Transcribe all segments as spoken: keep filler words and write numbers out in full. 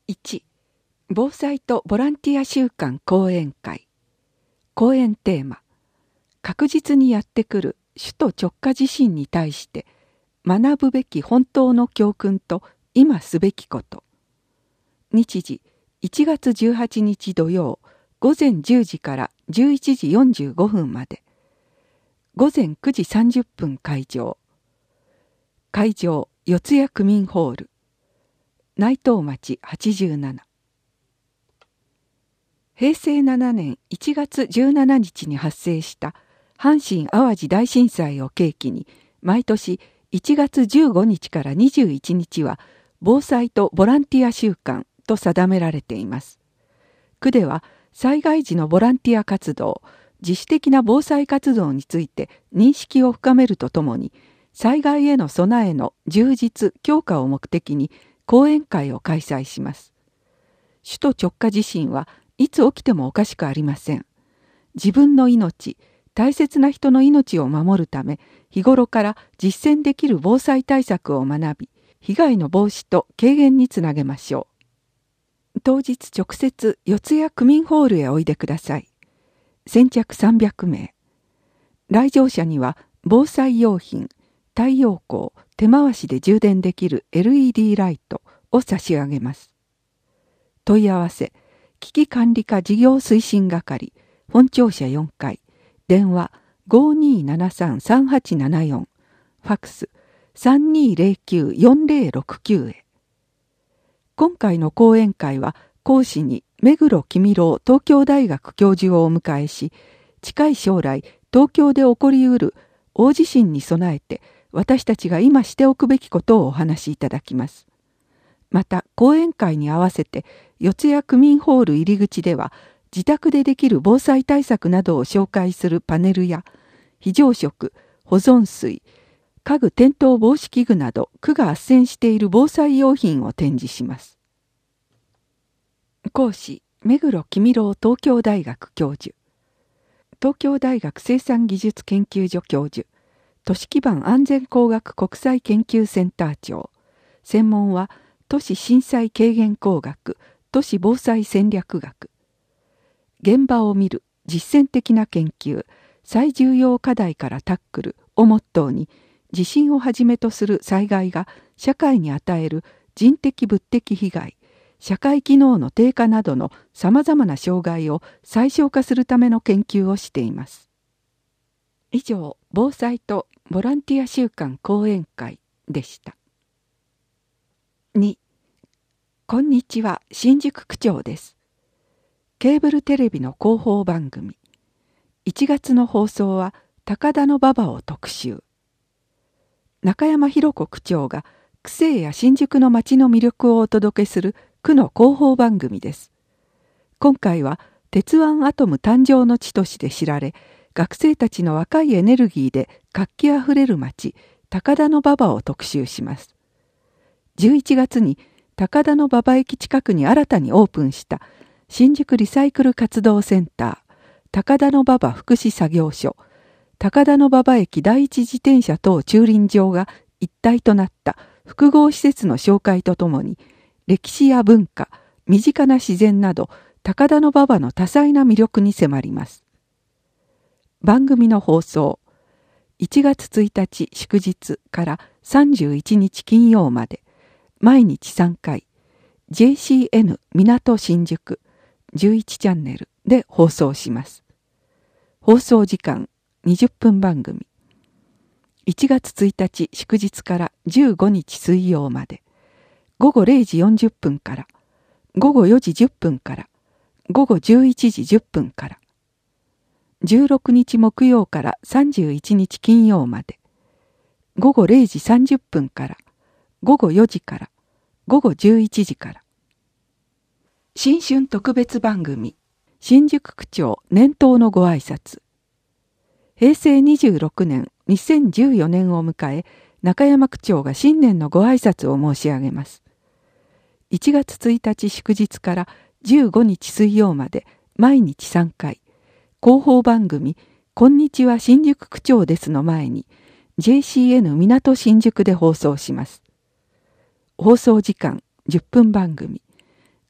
いち. 防災とボランティア週間講演会。講演テーマ、確実にやってくる首都直下地震に対して学ぶべき本当の教訓と今すべきこと。日時いちがつじゅうはちにち土曜午前じゅうじからじゅういちじよんじゅうごふんまで。午前くじさんじゅっぷん開場。会場四谷区民ホール。内藤町はちじゅうなな。へいせいななねんいちがつじゅうしちにちに発生した阪神・淡路大震災を契機に、毎年いちがつじゅうごにちからにじゅういちにちは防災とボランティア週間と定められています。区では災害時のボランティア活動、自主的な防災活動について認識を深めるとともに、災害への備えの充実・強化を目的に講演会を開催します。首都直下地震はいつ起きてもおかしくありません。自分の命、大切な人の命を守るため、日頃から実践できる防災対策を学び、被害の防止と軽減につなげましょう。当日直接四谷区民ホールへおいでください。先着さんびゃくめい。来場者には防災用品、太陽光、手回しで充電できる エルイーディー ライトを差し上げます。問い合わせ、危機管理課事業推進係、本庁舎よんかい、電話 ごーにーななさんさんはちななよん、ファックス さんにーぜろきゅうよんぜろろくきゅう へ。今回の講演会は講師に目黒公郎東京大学教授をお迎えし、近い将来東京で起こりうる大地震に備えて私たちが今しておくべきことをお話しいただきます。また講演会に合わせて四谷区民ホール入り口では自宅でできる防災対策などを紹介するパネルや非常食、保存水、家具転倒防止器具など区が斡旋している防災用品を展示します。講師、目黒公郎東京大学教授。東京大学生産技術研究所教授。都市基盤安全工学国際研究センター長。専門は都市震災軽減工学、都市防災戦略学。現場を見る実践的な研究、最重要課題からタックルをモットーに、地震をはじめとする災害が社会に与える人的物的被害、社会機能の低下などのさまざまな障害を最小化するための研究をしています。以上、防災とボランティア週間講演会でした。に. こんにちは、新宿区長です。ケーブルテレビの広報番組。いちがつの放送は高田馬場を特集。中山博子区長が区政や新宿の街の魅力をお届けする区の広報番組です。今回は鉄腕アトム誕生の地として知られ、学生たちの若いエネルギーで活気あふれる街、高田馬場を特集します。じゅういちがつに高田馬場駅近くに新たにオープンした新宿リサイクル活動センター、高田馬場福祉作業所、高田馬場駅第一自転車等駐輪場が一体となった複合施設の紹介とともに、歴史や文化、身近な自然など高田馬場の多彩な魅力に迫ります。番組の放送、いちがつついたち祝日からさんじゅういちにち金曜まで、毎日さんかい、ジェイシーエヌ 港新宿じゅういちチャンネルで放送します。放送時間にじゅっぷん番組。いちがつついたち祝日からじゅうごにち水曜まで、ごごれいじよんじゅっぷんから、ごごよじじゅっぷんから、ごごじゅういちじじゅっぷんから、じゅうろくにち木曜からさんじゅういちにち金曜まで、ごごれいじさんじゅっぷんから、ごごよじから、ごごじゅういちじから。新春特別番組、新宿区長年頭のご挨拶。へいせいにじゅうろくねん、にせんじゅうよねんを迎え、中山区長が新年のご挨拶を申し上げます。いちがつついたち祝日からじゅうごにち水曜まで、毎日さんかい、広報番組、こんにちは新宿区長ですの前に、ジェイシーエヌ 港新宿で放送します。放送時間じゅっぷん番組。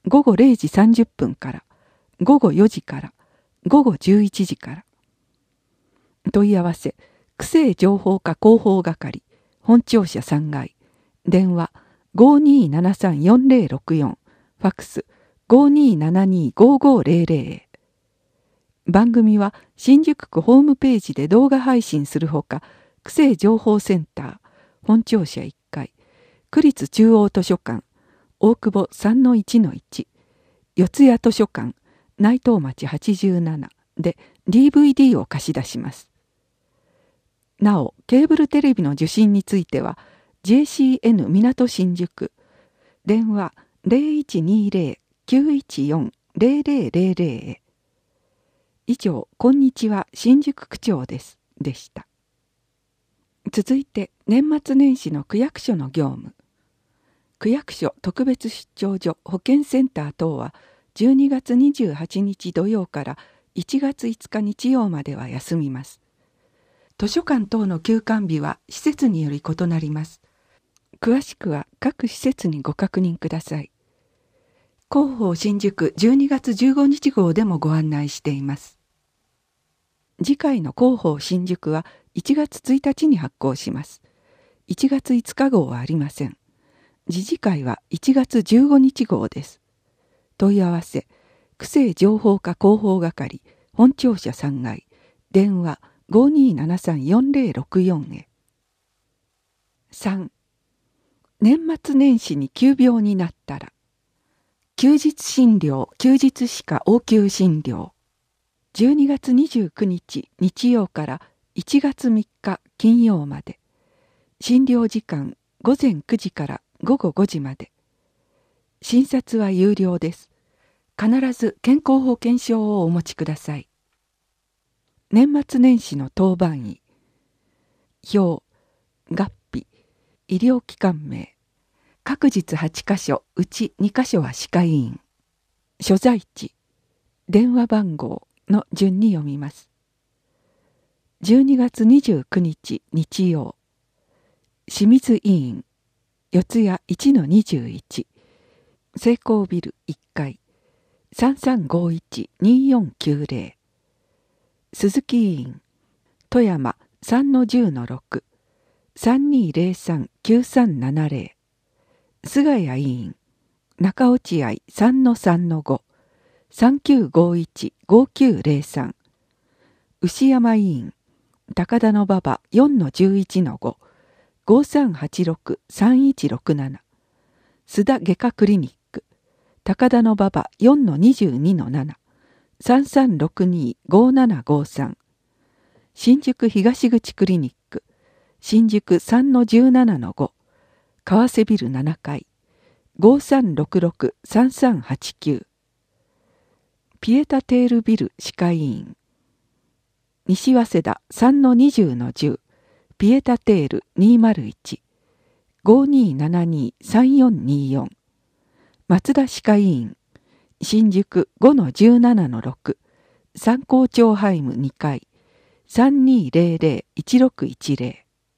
ごごれいじさんじゅっぷんから、ごごよじから、ごごじゅういちじから。問い合わせ、区政情報課広報係、本庁舎さんがい、電話 ごーにーななさんよんぜろろくよん、ファックス ごーにーななにーごーごーぜろぜろ へ。番組は新宿区ホームページで動画配信するほか、区政情報センター、本庁舎いっかい、区立中央図書館、大久保 さんのいちのいち、四谷図書館、内藤町はちじゅうななで ディーブイディー を貸し出します。なお、ケーブルテレビの受信については、ジェーシーエヌ 港新宿、電話 ゼロいちにーぜろ きゅういちよん ゼロゼロゼロゼロ へ。以上、こんにちは、新宿区長です、でした。続いて、年末年始の区役所の業務。区役所特別出張所保健センター等は、じゅうにがつにじゅうはちにち土曜からいちがついつか日曜までは休みます。図書館等の休館日は施設により異なります。詳しくは各施設にご確認ください。広報新宿じゅうにがつじゅうごにち号でもご案内しています。次回の広報新宿はいちがつついたちに発行します。いちがついつか号はありません。次次回はいちがつじゅうごにち号です。問い合わせ、区政情報課広報係、本庁舎さんがい、電話 ごーにーななさんよんぜろろくよん へ。さん. 年末年始に急病になったら、休日診療、休日歯科応急診療。じゅうにがつにじゅうくにち日曜からいちがつみっか金曜まで。診療時間ごぜんくじからごごごじまで。診察は有料です。必ず健康保険証をお持ちください。年末年始の当番医。表、合併、医療機関名。各日はちかしょ、うちにかしょは歯科医院。所在地、電話番号の順に読みます。じゅうにがつにじゅうくにち日曜。清水医院、四谷 いちのにじゅういち。成功ビルいっかい、さんさんごいち にーよんきゅうぜろ。鈴木医院、富山 さんのじゅうのろく、さんにーぜろさん きゅうさんななぜろ。菅谷医院、中落合 さんのさんのご、さんきゅうごいち ごきゅうぜろさん。牛山医院、高田馬場 よんのじゅういちのご、ごさんはちろく さんいちろくなな。須田外科クリニック、高田馬場 よんのにじゅうにのなな、さんさんろくに ごななごさん。新宿東口クリニック、新宿 さんのじゅうななのご、川瀬ビルななかい、ごさんろくろく さんさんはちきゅう。ピエタテールビル歯科医院、西早稲田 さんのにじゅうのじゅう、ピエタテールにーまるいち、ごにーななにさんよんにーよん。松田歯科医院、新宿 ごのじゅうななのろく、三高町ハイムにかい、さんにーぜろぜろ いちろくいちぜろ。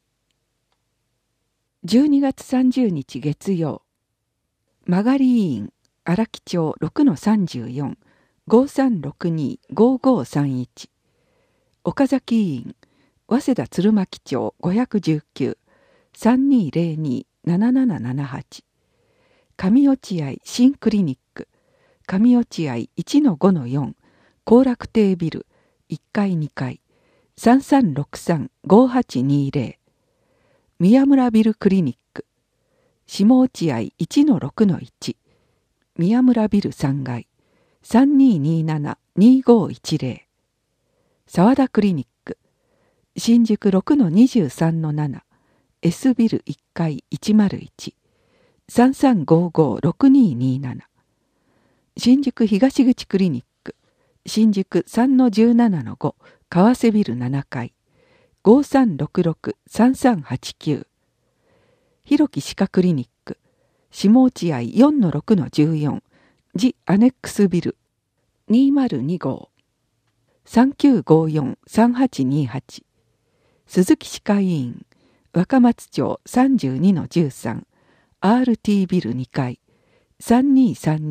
じゅうにがつさんじゅうにち月曜。曲がり医院、荒木町 ろくのさんじゅうよん、ごさんろくに ごごさんいち。岡崎医院、早稲田鶴巻町ごひゃくじゅうきゅう、さんにーぜろに ななななななはち。上落合新クリニック、上落合 いちのごのよん、後楽亭ビルいっかいにかい、さんさんろくさん ごはちにーぜろ。宮村ビルクリニック、下落合 いちのろくのいち、宮村ビルさんがい、さんにーにーなな にーごいちぜろ。沢田クリニック、新宿 ろくのにじゅうさんのなな、S ビルいっかいいちまるいち、さんさんごご ろくにーにーなな。新宿東口クリニック、新宿 さんのじゅうななのご、川瀬ビルななかい、ごさんろくろく さんさんはちきゅう。広木歯科クリニック、下落合 よんのろくのじゅうよん、ジ・アネックスビルにーまるにご、さんきゅうごよん さんはちにはち。鈴木歯科医院、若松町 さんじゅうにのじゅうさん、アールティー ビルにかい、さんにーさんに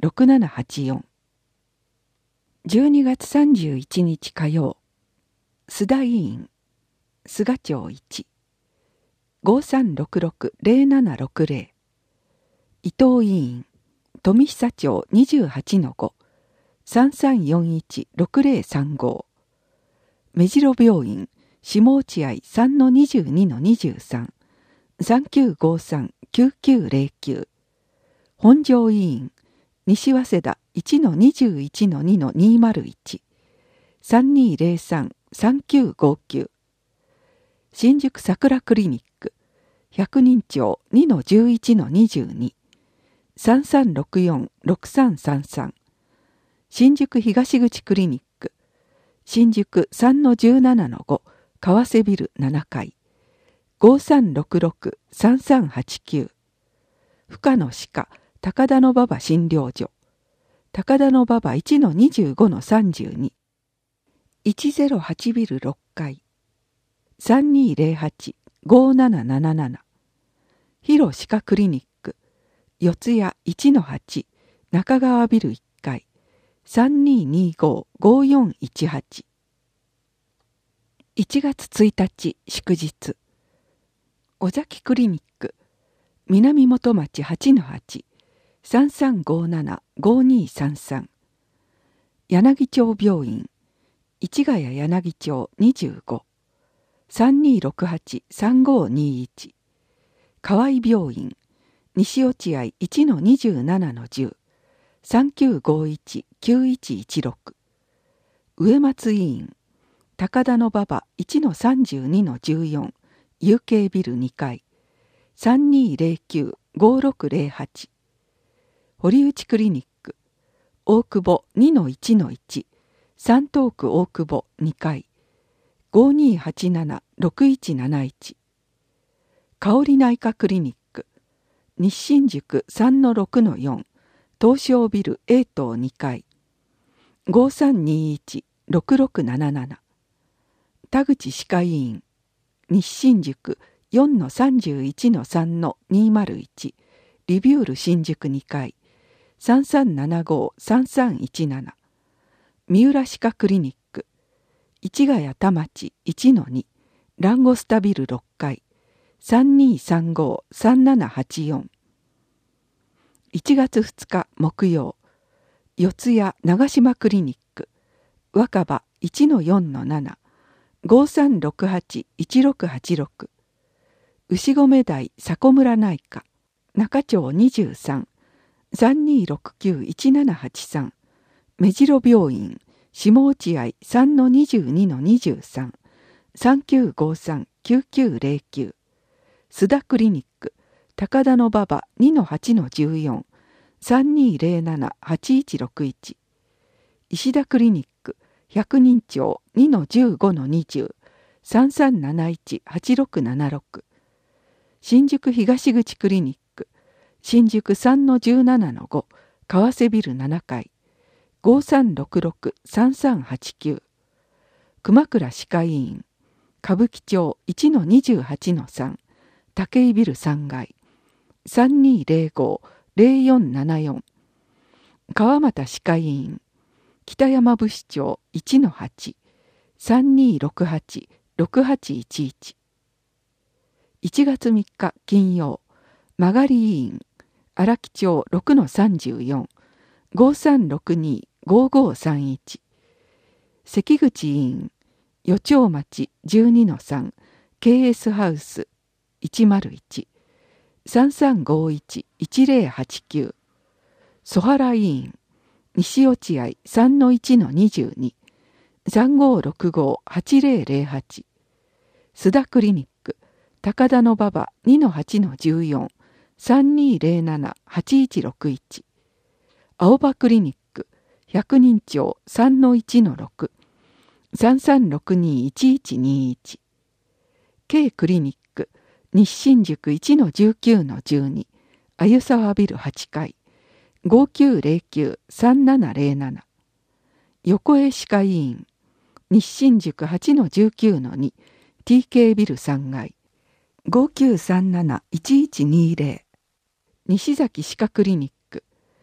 ろくななはちよん。じゅうにがつさんじゅういちにち火曜、須田委員、菅町いち、ごさんろくろくゼロななろくゼロ、伊藤委員、富久町 にじゅうはちのご、さんさんよんいちろくゼロさんご、目白病院、下落合 さんのにじゅうにのにじゅうさん、さんきゅうごさんきゅうきゅうゼロきゅう、本庄委員、西早稲田 いちのにじゅういちのにのにまるいち、さんにゼロさんさんきゅうごきゅう、新宿桜クリニック、百人町 にのじゅういちのにじゅうに、さんさんろくよんろくさんさんさん、新宿東口クリニック、新宿 さんのじゅうななのご、川瀬ビルななかい、ごさんろくろくさんさんはちきゅう、深野歯科高田馬場診療所、高田馬場 いちのにじゅうごのさんじゅうに、いちぜろはちビルろっかい、さんにゼロはちごなななななな、広歯科クリニック、四谷 いちのはち 中川ビルいっかい、さんににごごよんいちはち。いちがつついたち祝日、尾崎クリニック、南本町 はちのはち さんさんごななごにさんさん、柳町病院、市ヶ谷柳町にじゅうご、さんにろくはちさんごにいち、河合病院、西落合 いちのにじゅうななのじゅう、さんきゅうごいちきゅういちいちろく、植松医院、高田馬場 いちのさんじゅうにのじゅうよん、有形ビルにかい、さんにゼロきゅうごろくゼロはち、堀内クリニック、大久保 にのいちのいち、山東区大久保にかい、ごにはちななろくいちなないち、香織内科クリニック、西新宿 さんのろくのよん、東証ビル A 棟にかい、ごさんにいちろくろくなななな、田口歯科医院、西新宿 よんのさんじゅういちのさんのにまるいち、リビュール新宿にかい、さんさんななごさんさんいちなな、三浦歯科クリニック、市ヶ谷田町 いちのに、ランゴスタビルろっかい、さんにさんごさんななはちよん。いちがつふつか木曜、四谷長島クリニック、若葉 いちのよんのなな、ごさんろくはちいちろくはちろく、牛込台迫村内科、中町にじゅうさん、さんにろくきゅういちななはちさん、目白病院、下落合 さんのにじゅうにのにじゅうさん、さんきゅうごさんきゅうきゅうゼロきゅう、須田クリニック、高田馬場 にのはちのじゅうよん、さんにゼロななはちいちろくいち、石田クリニック、百人町 にのじゅうごのにじゅう、さんさんなないちはちろくななろく、新宿東口クリニック、新宿 さんのじゅうななのご、川瀬ビルななかい、ごさんろくろくさんさんはちきゅう、熊倉歯科医院、歌舞伎町 いちのにじゅうはちのさん、武井ビルさんがい、さんにゼロごゼロよんななよん、川俣歯科医院、北山武士町 いちのはち、さんにろくはちろくはちいちいち。いちがつみっか金曜、曲がり医院、荒木町 ろくのさんじゅうよん、ごさんろくにごごさんいち、関口医院、余町町 じゅうにのさん、ケーエス ハウスいちまるいち、さんさんごいちいちゼロはちきゅう、曽原医院、西落合 さんのいちのにじゅうに、さんごろくごはちゼロゼロはち、須田クリニック、高田馬場 にのはちのじゅうよん、さんにゼロななはちいちろくいち、青葉クリニック、百人町 さんのいちのろく、さんさんろくにいちいちにいち、K クリニック、西新宿 いちのじゅうきゅうのじゅうに、あゆさわビルはちかい、ごきゅうゼロきゅうさんななゼロなな、横江歯科医院、西新宿 はちのじゅうきゅうのに、ティーケー ビルさんがい、ごきゅうさんなないちいちにゼロ、西崎歯科クリニック、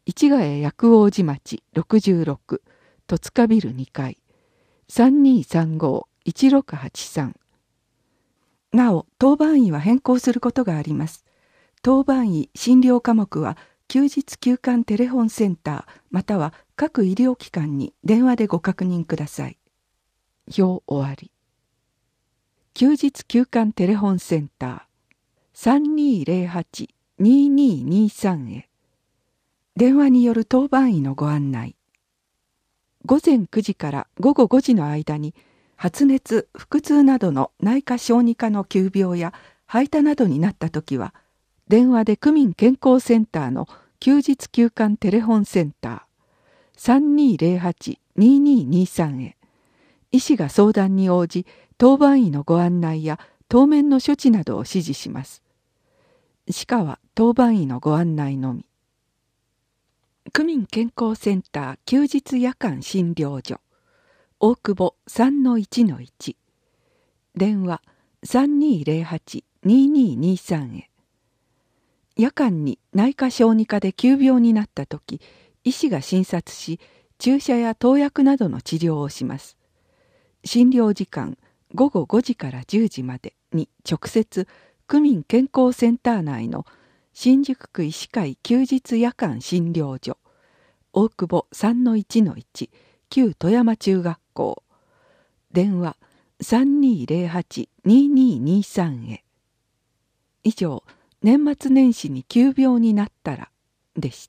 市ヶ谷薬王寺町ろくじゅうろく戸塚ビルにかい さんにーさんごーいちろくはちさん。なお当番医は変更することがあります。当番医診療科目は休日休館テレフォンセンターまたは各医療機関に電話でご確認ください。表終わり。休日休館テレフォンセンター さんにーぜろはちにーにーにーさん へ電話による当番医のご案内。ごぜんくじからごごごじの間に発熱、腹痛などの内科小児科の急病や吐いたなどになったときは電話で区民健康センターの休日休館テレフォンセンター さんにーぜろはちにーにーにーさん へ医師が相談に応じ当番医のご案内や当面の処置などを指示します。歯科は当番医のご案内のみ。区民健康センター休日夜間診療所大久保 さんのいちのいち 電話 さんにーぜろはちにーにーにーさん へ夜間に内科小児科で急病になったとき医師が診察し注射や投薬などの治療をします。診療時間ごごごじからじゅうじまでに直接区民健康センター内の新宿区医師会休日夜間診療所大久保 さんのいちのいち 旧富山中学校電話 さんにーぜろはちにーにーにーさん へ。以上、年末年始に急病になったらでした。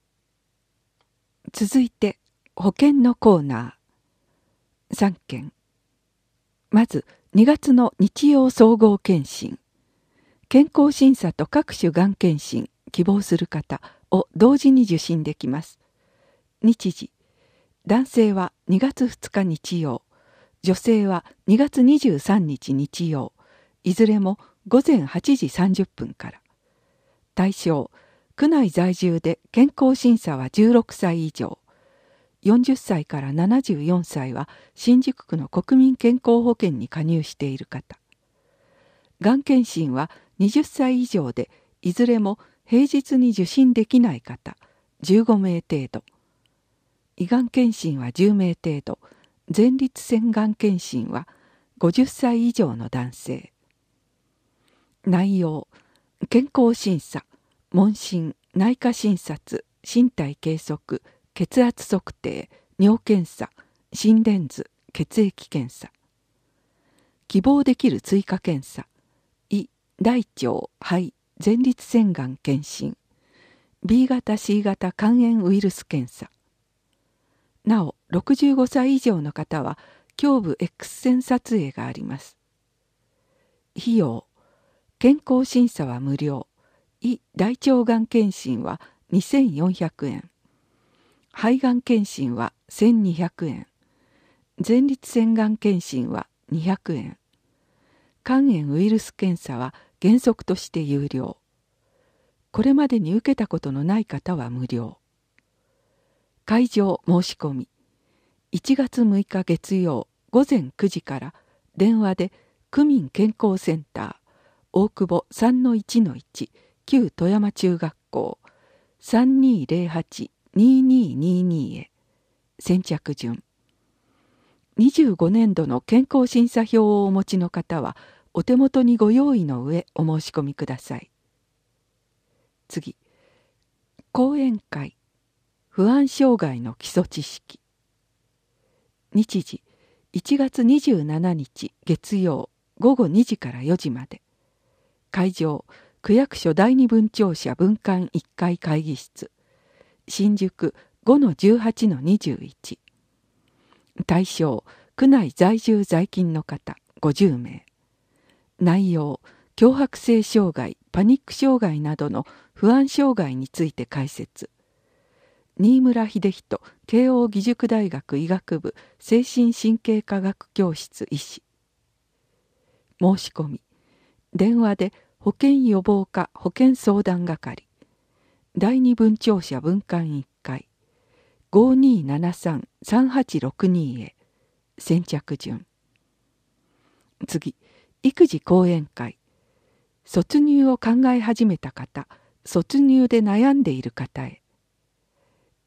続いて保険のコーナーさんけん。まずにがつの日曜総合検診、健康審査と各種がん検診希望する方を同時に受診できます。日時、男性はにがつふつか日曜、女性はにがつにじゅうさんにち日曜、いずれもごぜんはちじさんじゅっぷんから。対象、区内在住で健康審査はじゅうろくさい以上、よんじゅっさいからななじゅうよんさいは新宿区の国民健康保険に加入している方。がん検診ははたち以上でいずれも平日に受診できない方じゅうごめい程度。胃がん検診はじゅうめい程度。前立腺がん検診はごじゅっさい以上の男性。内容、健康審査、問診、内科診察、身体計測、血圧測定、尿検査、心電図、血液検査。希望できる追加検査、胃、大腸、肺、前立腺がん検診、ビー 型 シー 型肝炎ウイルス検査。なお、ろくじゅうごさい以上の方は胸部 X 線撮影があります。費用、健康審査は無料、胃大腸がん検診はにせんよんひゃくえん、肺がん検診はせんにひゃくえん、前立腺がん検診はにひゃくえん、肝炎ウイルス検査は原則として有料。これまでに受けたことのない方は無料。会場申し込み、いちがつむいか月曜ごぜんくじから電話で区民健康センター大久保 さんのいちのいち 旧富山中学校 さんにーぜろはちにーにーにーにー へ。先着順。にじゅうごねんどの健康審査票をお持ちの方はお手元にご用意の上お申し込みください。次、講演会、不安障害の基礎知識。日時、いちがつにじゅうしちにち月曜ごごにじからよじまで。会場、区役所第二分庁舎分館いっかい会議室。新宿 ごのじゅうはちのにじゅういち。対象、区内在住在勤の方ごじゅうめい。内容、強迫性障害、パニック障害などの不安障害について解説。新村秀人慶應義塾大学医学部精神神経科学教室医師。申し込み、電話で保健予防課保健相談係第二分庁舎分館いっかい ごにーななさんさんはちろくにー へ。先着順。次、育児講演会、卒乳を考え始めた方、卒乳で悩んでいる方へ。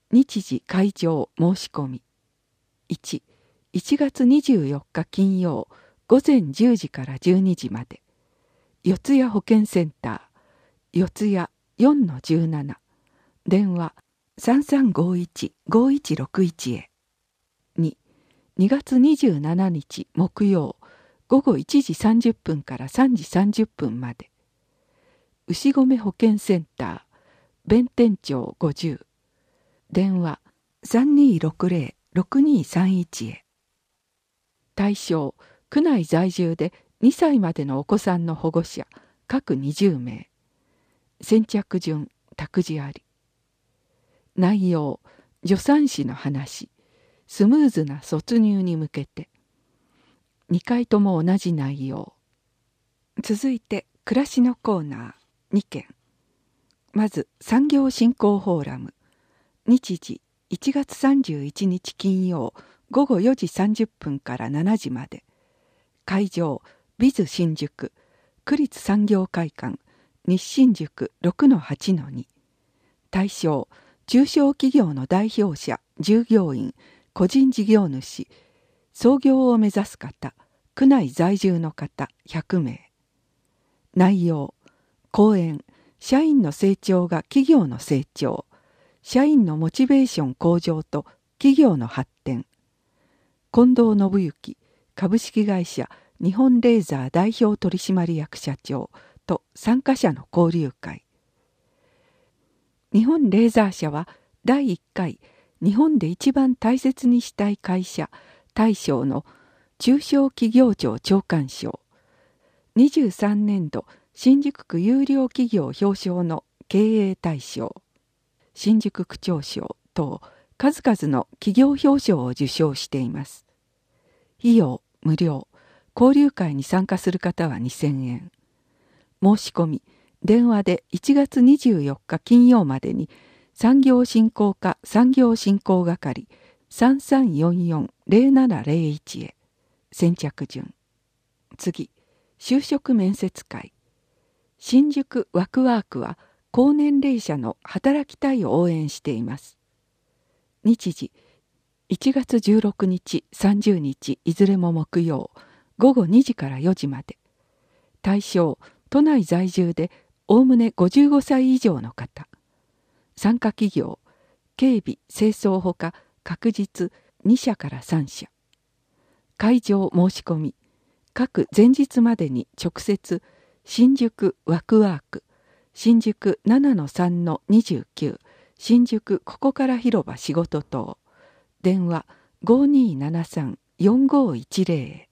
日時会場申し込み。いち、いちがつにじゅうよっか金曜午前じゅうじからじゅうにじまで。四谷保健センター、四谷 よんのじゅうなな。電話さんさんごいち ごいちろくいちへ。に、にがつにじゅうしちにち木曜午後いちじさんじゅっぷんからさんじさんじゅっぷんまで。牛込保健センター、弁天町ごじゅう。電話さんにーろくぜろろくにーさんいちへ。対象、区内在住でにさいまでのお子さんの保護者、各にじゅうめい。先着順、託児あり。内容、助産師の話、スムーズな卒入に向けて。にかいとも同じ内容。続いて、暮らしのコーナーにけん。まず、産業振興フォーラム。日時、いちがつさんじゅういちにち金曜午後よじさんじゅっぷんからしちじまで。会場、ビズ新宿、区立産業会館、西新宿 ろくのはちのに。対象、中小企業の代表者、従業員、個人事業主、創業を目指す方、区内在住の方ひゃくめい。内容、講演、社員の成長が企業の成長、社員のモチベーション向上と企業の発展。近藤信之、株式会社日本レーザー代表取締役社長と参加者の交流会。日本レーザー社はだいいっかい日本で一番大切にしたい会社大賞の中小企業庁長官賞、にじゅうさんねんど新宿区優良企業表彰の経営大賞、新宿区長賞等数々の企業表彰を受賞しています。費用無料、交流会に参加する方はにせんえん。申し込み、電話でいちがつにじゅうよっか金曜までに産業振興課産業振興係 さんさんよんよん ぜろななぜろいち へ。先着順。次、就職面接会。新宿ワクワークは高年齢者の働きたいを応援しています。日時、いちがつじゅうろくにち、さんじゅうにちいずれも木曜、午後にじからよじまで。対象、都内在住でおおむねごじゅうごさい以上の方。参加企業、警備・清掃ほか確実にしゃからさんしゃ。会場申し込み、各前日までに直接新宿ワクワーク、新宿 ななのさんのにじゅうきゅう、新宿ここから広場仕事棟、電話 ごにーななさんよんごいちぜろ へ。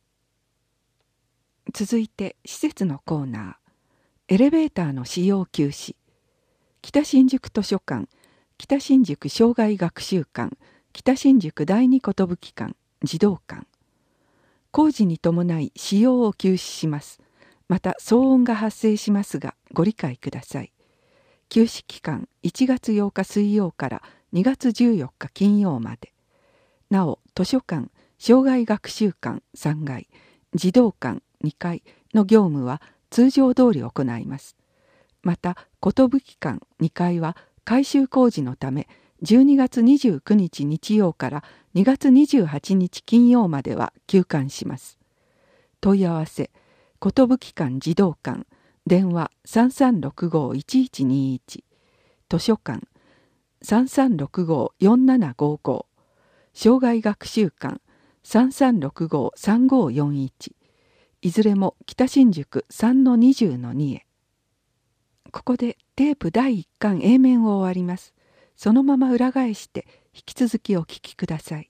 続いて施設のコーナー、エレベーターの使用休止。北新宿図書館、北新宿生涯学習館、北新宿第二寿館、児童館。工事に伴い使用を休止します。また騒音が発生しますがご理解ください。休止期間いちがつようか水曜からにがつじゅうよっか金曜まで。なお図書館、生涯学習館さんがい、児童館にかいの業務は通常通り行います。また寿館にかいは改修工事のためじゅうにがつにじゅうくにち日曜からにがつにじゅうはちにち金曜までは休館します。問い合わせ、寿館児童館、電話 さんさんろくごいちいちにいち、図書館 さんさんろくごよんななごご、生涯学習館 さんさんろくごさんごよんいち、いずれも北新宿 さんのにじゅうのに へ。ここでテープだいいっかん A 面を終わります。そのまま裏返して引き続きお聞きください。